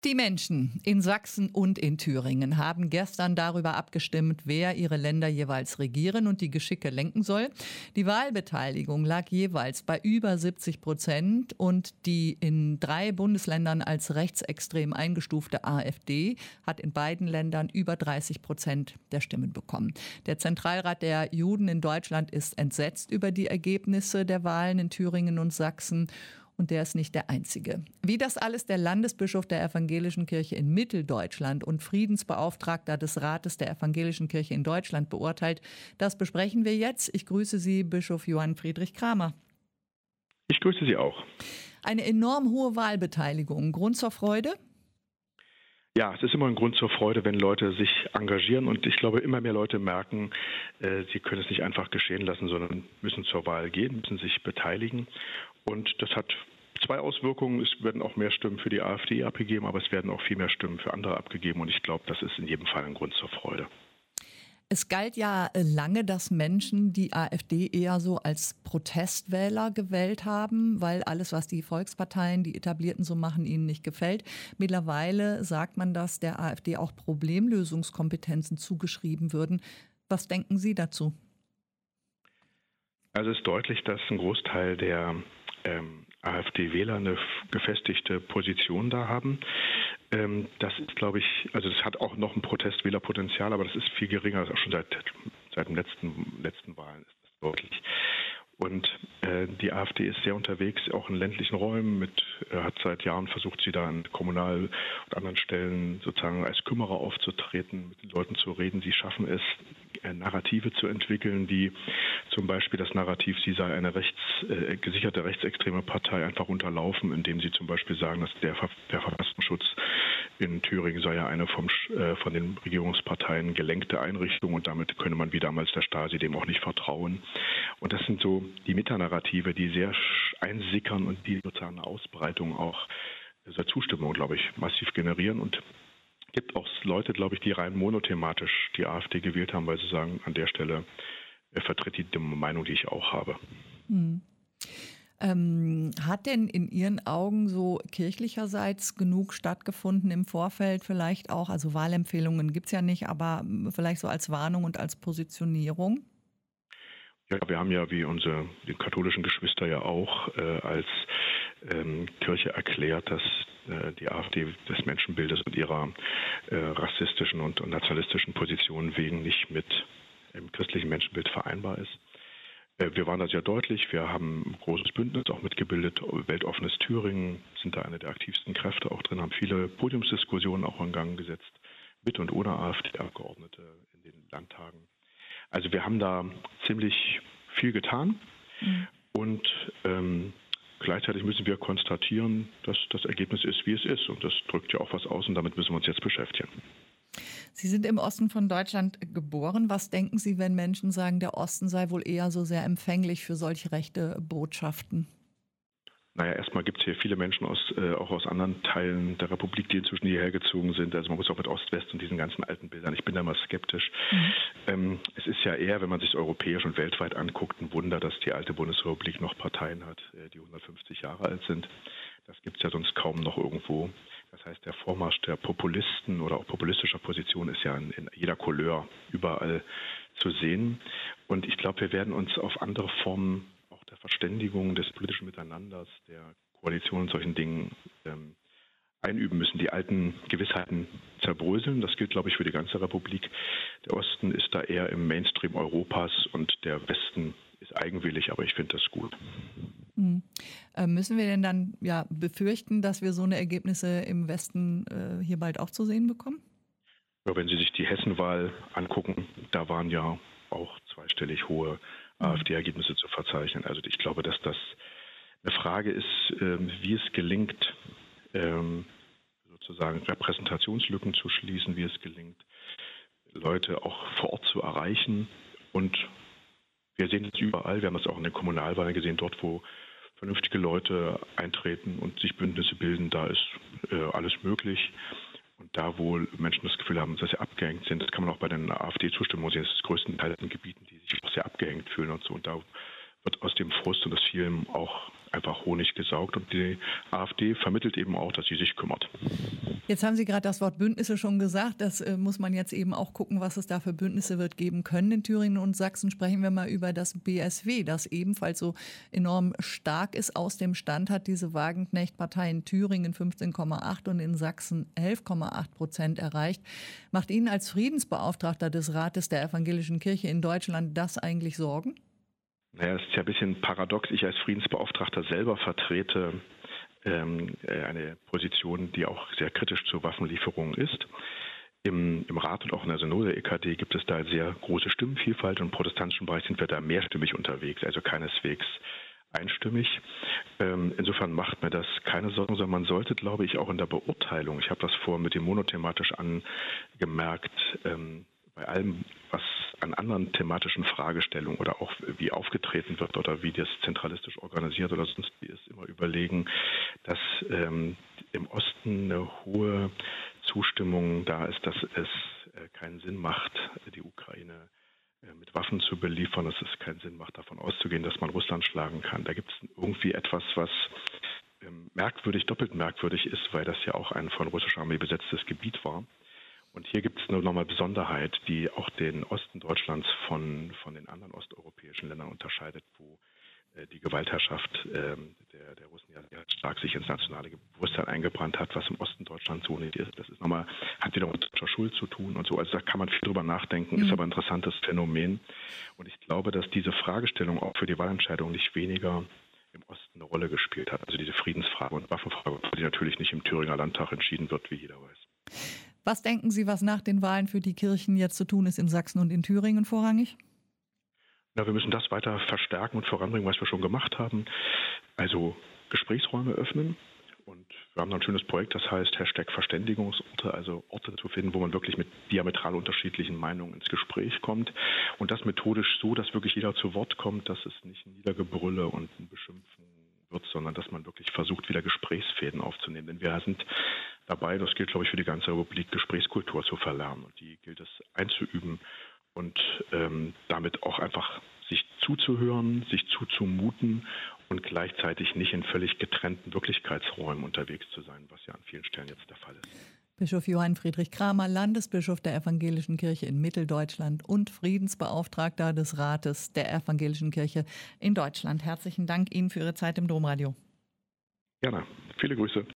Die Menschen in Sachsen und in Thüringen haben gestern darüber abgestimmt, wer ihre Länder jeweils regieren und die Geschicke lenken soll. Die Wahlbeteiligung lag jeweils bei über 70% und die in 3 Bundesländern als rechtsextrem eingestufte AfD hat in beiden Ländern über 30% der Stimmen bekommen. Der Zentralrat der Juden in Deutschland ist entsetzt über die Ergebnisse der Wahlen in Thüringen und Sachsen. Und der ist nicht der Einzige. Wie das alles der Landesbischof der Evangelischen Kirche in Mitteldeutschland und Friedensbeauftragter des Rates der Evangelischen Kirche in Deutschland beurteilt, das besprechen wir jetzt. Ich grüße Sie, Bischof Johann Friedrich Kramer. Ich grüße Sie auch. Eine enorm hohe Wahlbeteiligung. Grund zur Freude? Ja, es ist immer ein Grund zur Freude, wenn Leute sich engagieren. Und ich glaube, immer mehr Leute merken, sie können es nicht einfach geschehen lassen, sondern müssen zur Wahl gehen, müssen sich beteiligen. Und das hat 2 Auswirkungen. Es werden auch mehr Stimmen für die AfD abgegeben, aber es werden auch viel mehr Stimmen für andere abgegeben. Und ich glaube, das ist in jedem Fall ein Grund zur Freude. Es galt ja lange, dass Menschen die AfD eher so als Protestwähler gewählt haben, weil alles, was die Volksparteien, die Etablierten so machen, ihnen nicht gefällt. Mittlerweile sagt man, dass der AfD auch Problemlösungskompetenzen zugeschrieben würden. Was denken Sie dazu? Also es ist deutlich, dass ein Großteil der AfD-Wähler eine gefestigte Position da haben. Das ist, glaube ich, also das hat auch noch ein Protestwählerpotenzial, aber das ist viel geringer, das ist auch schon seit den letzten Wahlen ist das deutlich. Und die AfD ist sehr unterwegs, auch in ländlichen Räumen, hat seit Jahren versucht, sie da an Kommunal- und anderen Stellen sozusagen als Kümmerer aufzutreten, mit den Leuten zu reden. Sie schaffen es, Narrative zu entwickeln, die zum Beispiel das Narrativ, sie sei eine gesicherte rechtsextreme Partei, einfach unterlaufen, indem sie zum Beispiel sagen, dass der Verfassungsschutz in Thüringen sei ja eine von den Regierungsparteien gelenkte Einrichtung und damit könne man wie damals der Stasi dem auch nicht vertrauen. Und das sind so die Metanarrative, die sehr einsickern und die sozusagen eine Ausbreitung auch dieser Zustimmung, glaube ich, massiv generieren. Und es gibt auch Leute, glaube ich, die rein monothematisch die AfD gewählt haben, weil sie sagen, an der Stelle vertritt die Meinung, die ich auch habe. Hat denn in Ihren Augen so kirchlicherseits genug stattgefunden im Vorfeld vielleicht auch, also Wahlempfehlungen gibt es ja nicht, aber vielleicht so als Warnung und als Positionierung? Ja, wir haben ja wie die katholischen Geschwister ja auch als Kirche erklärt, dass die AfD des Menschenbildes und ihrer rassistischen und nationalistischen Positionen wegen nicht mit dem christlichen Menschenbild vereinbar ist. Wir waren da sehr deutlich. Wir haben ein großes Bündnis auch mitgebildet. Weltoffenes Thüringen sind da eine der aktivsten Kräfte auch drin, haben viele Podiumsdiskussionen auch in Gang gesetzt, mit und ohne AfD-Abgeordnete in den Landtagen. Also wir haben da ziemlich viel getan und gleichzeitig müssen wir konstatieren, dass das Ergebnis ist, wie es ist. Und das drückt ja auch was aus und damit müssen wir uns jetzt beschäftigen. Sie sind im Osten von Deutschland geboren. Was denken Sie, wenn Menschen sagen, der Osten sei wohl eher so sehr empfänglich für solche rechte Botschaften? Naja, erstmal gibt es hier viele Menschen auch aus anderen Teilen der Republik, die inzwischen hierher gezogen sind. Also man muss auch mit Ost-West und diesen ganzen alten Bildern. Ich bin da mal skeptisch. Es ist ja eher, wenn man sich es europäisch und weltweit anguckt, ein Wunder, dass die alte Bundesrepublik noch Parteien hat, die 150 Jahre alt sind. Das gibt es ja sonst kaum noch irgendwo. Das heißt, der Vormarsch der Populisten oder auch populistischer Positionen ist ja in jeder Couleur überall zu sehen. Und ich glaube, wir werden uns auf andere Formen auch der Verständigung, des politischen Miteinanders, der Koalition und solchen Dingen einüben müssen. Die alten Gewissheiten zerbröseln. Das gilt, glaube ich, für die ganze Republik. Der Osten ist da eher im Mainstream Europas und der Westen ist eigenwillig, aber ich finde das gut. Müssen wir denn dann befürchten, dass wir so eine Ergebnisse im Westen hier bald auch zu sehen bekommen? Ja, wenn Sie sich die Hessenwahl angucken, da waren ja auch zweistellig hohe AfD-Ergebnisse zu verzeichnen. Also ich glaube, dass das eine Frage ist, wie es gelingt, sozusagen Repräsentationslücken zu schließen, wie es gelingt, Leute auch vor Ort zu erreichen. Und wir sehen es überall, wir haben es auch in den Kommunalwahlen gesehen, dort wo vernünftige Leute eintreten und sich Bündnisse bilden, da ist alles möglich. Und da, wo Menschen das Gefühl haben, dass sie abgehängt sind, das kann man auch bei den AfD-Zustimmungen sehen, das ist größtenteils in Gebieten, die sich auch sehr abgehängt fühlen und so. Und da wird aus dem Frust und aus vielem auch einfach Honig gesaugt. Und die AfD vermittelt eben auch, dass sie sich kümmert. Jetzt haben Sie gerade das Wort Bündnisse schon gesagt. Das muss man jetzt eben auch gucken, was es da für Bündnisse wird geben können. In Thüringen und Sachsen sprechen wir mal über das BSW, das ebenfalls so enorm stark ist. Aus dem Stand hat diese Wagenknecht-Partei in Thüringen 15,8 und in Sachsen 11,8% erreicht. Macht Ihnen als Friedensbeauftragter des Rates der Evangelischen Kirche in Deutschland das eigentlich Sorgen? Naja, es ist ja ein bisschen paradox. Ich als Friedensbeauftragter selber vertrete eine Position, die auch sehr kritisch zur Waffenlieferung ist. Im Rat und auch in der Synode der EKD gibt es da sehr große Stimmenvielfalt und im protestantischen Bereich sind wir da mehrstimmig unterwegs, also keineswegs einstimmig. Insofern macht mir das keine Sorgen, sondern man sollte, glaube ich, auch in der Beurteilung, ich habe das vorhin mit dem monothematisch angemerkt, bei allem, was an anderen thematischen Fragestellungen oder auch wie aufgetreten wird oder wie das zentralistisch organisiert oder sonst wie ist, immer überlegen, dass im Osten eine hohe Zustimmung da ist, dass es keinen Sinn macht, die Ukraine mit Waffen zu beliefern, dass es keinen Sinn macht, davon auszugehen, dass man Russland schlagen kann. Da gibt es irgendwie etwas, was merkwürdig, doppelt merkwürdig ist, weil das ja auch ein von russischer Armee besetztes Gebiet war. Und hier gibt es eine nochmal Besonderheit, die auch den Osten Deutschlands von den anderen osteuropäischen Ländern unterscheidet, wo die Gewaltherrschaft der Russen ja sehr stark sich ins nationale Bewusstsein eingebrannt hat, was im Osten Deutschlands so nicht ist. Das ist nochmal, hat wieder mit deutscher Schuld zu tun und so. Also da kann man viel drüber nachdenken, ist aber ein interessantes Phänomen. Und ich glaube, dass diese Fragestellung auch für die Wahlentscheidung nicht weniger im Osten eine Rolle gespielt hat. Also diese Friedensfrage und Waffenfrage, die natürlich nicht im Thüringer Landtag entschieden wird, wie jeder weiß. Was denken Sie, was nach den Wahlen für die Kirchen jetzt zu tun ist in Sachsen und in Thüringen vorrangig? Ja, wir müssen das weiter verstärken und voranbringen, was wir schon gemacht haben. Also Gesprächsräume öffnen. Und wir haben ein schönes Projekt, das heißt #Verständigungsorte, also Orte zu finden, wo man wirklich mit diametral unterschiedlichen Meinungen ins Gespräch kommt. Und das methodisch so, dass wirklich jeder zu Wort kommt, dass es nicht ein Niedergebrülle und ein Beschimpfen wird, sondern dass man wirklich versucht, wieder Gesprächsfäden aufzunehmen. Denn wir sind dabei, das gilt, glaube ich, für die ganze Republik, Gesprächskultur zu verlernen. Und die gilt es einzuüben und damit auch einfach sich zuzuhören, sich zuzumuten und gleichzeitig nicht in völlig getrennten Wirklichkeitsräumen unterwegs zu sein, was ja an vielen Stellen jetzt der Fall ist. Bischof Johann Friedrich Kramer, Landesbischof der Evangelischen Kirche in Mitteldeutschland und Friedensbeauftragter des Rates der Evangelischen Kirche in Deutschland. Herzlichen Dank Ihnen für Ihre Zeit im Domradio. Gerne. Viele Grüße.